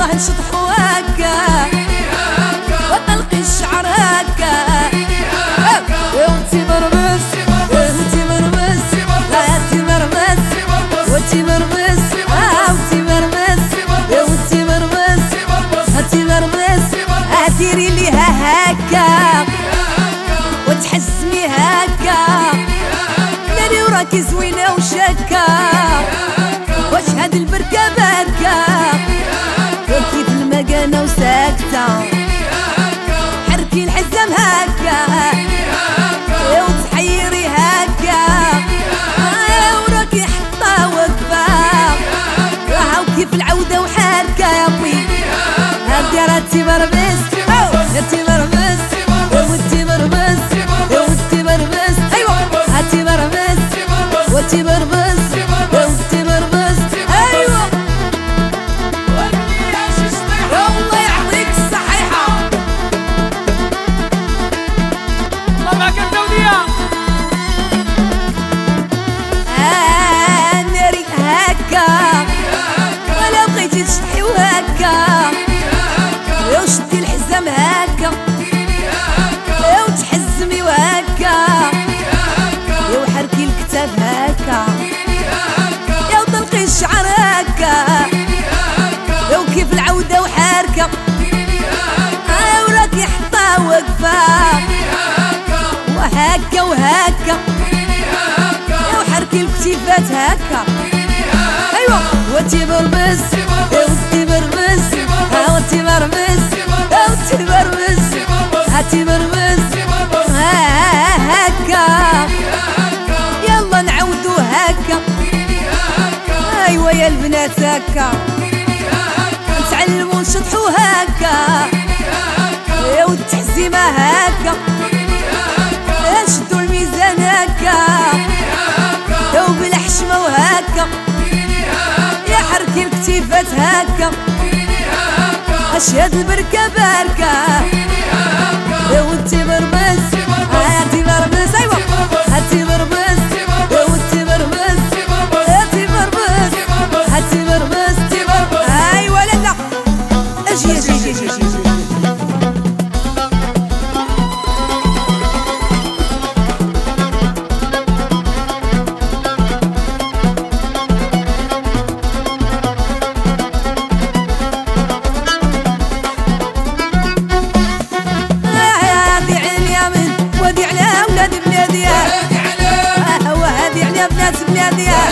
نشطحو هكا وطلقي الشعر هكا وانتي مرمس وانتي مرمس انتي مرمس وانتي مرمس وانتي مرمس وانتي مرمس انتي مرمس ديري ليها هكا وتحسمي هكا داري وراكي زوينه وشكا واش هاد البركه باكا كيف المكانه وساكته حركي الحزام هكا وتحيري هكا وراكي حطه وقفه هاو كيف العوده وحركه يا بي هادي راتي مرمس انتي مرمس وانتي مرمس وانتي مرمس ايوا هاتي مرمس وانتي مرمس وانتي مرمس ايوا والله يعطيك الصحيحه الله معك الدوليه ناري هكا ولا بغيتي تشطحي وهكا وشدي الحزام هكا وتحزمي وهكا وحركي الكتاب هكا وطلقي الشعر هكا وكيف العودة وحركة وراكي حطة وقفة وهكا وهكا وحركي الكتيفات هكا ايوا وانتي مرمس وانتي مرمس وانتي مرمس وانتي مرمس هاتي مرمس هكا يلا نعودو هكا ايوا يا البنات هكا نتعلمو نشطحو هكا والتحزيمة هكا نشدو الميزان هكا وبالحشمة وهكا يا حركي الكتيفات هكا اشهد البركة باركة وانتي مرمس هاتي مرمس ايوا هاتي مرمس وانتي مرمس هاتي مرمس هاتي مرمس ايوا لا لا اجي اجي اجي اجي وهادي على بنات بلادي